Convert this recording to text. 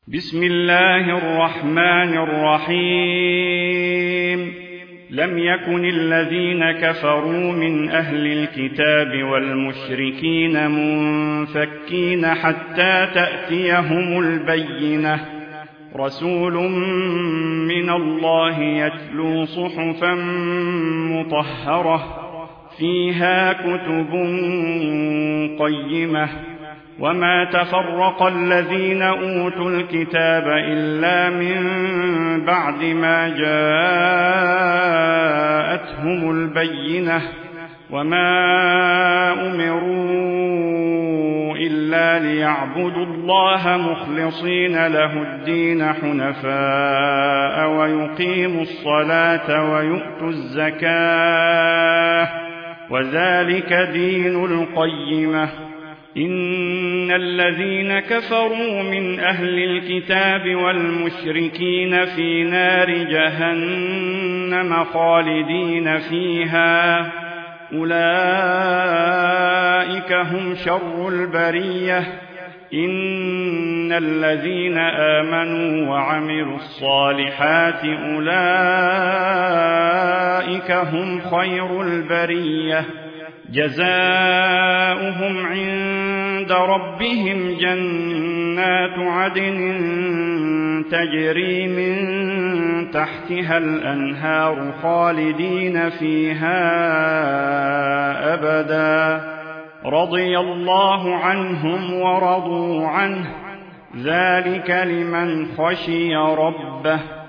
بسم الله الرحمن الرحيم لم يكن الذين كفروا من أهل الكتاب والمشركين منفكين حتى تأتيهم البينة رسول من الله يتلو صحفا مطهرة فيها كتب قيمة وما تفرق الذين أوتوا الكتاب إلا من بعد ما جاءتهم البينة وما أمروا إلا ليعبدوا الله مخلصين له الدين حنفاء ويقيموا الصلاة ويؤتوا الزكاة وذلك دين القيمة إن الذين كفروا من أهل الكتاب والمشركين في نار جهنم خالدين فيها أولئك هم شر البرية إن الذين آمنوا وعملوا الصالحات أولئك هم خير البرية جزاؤهم عند ربهم جنات عدن تجري من تحتها الأنهار خالدين فيها أبدا رضي الله عنهم ورضوا عنه ذلك لمن خشي ربه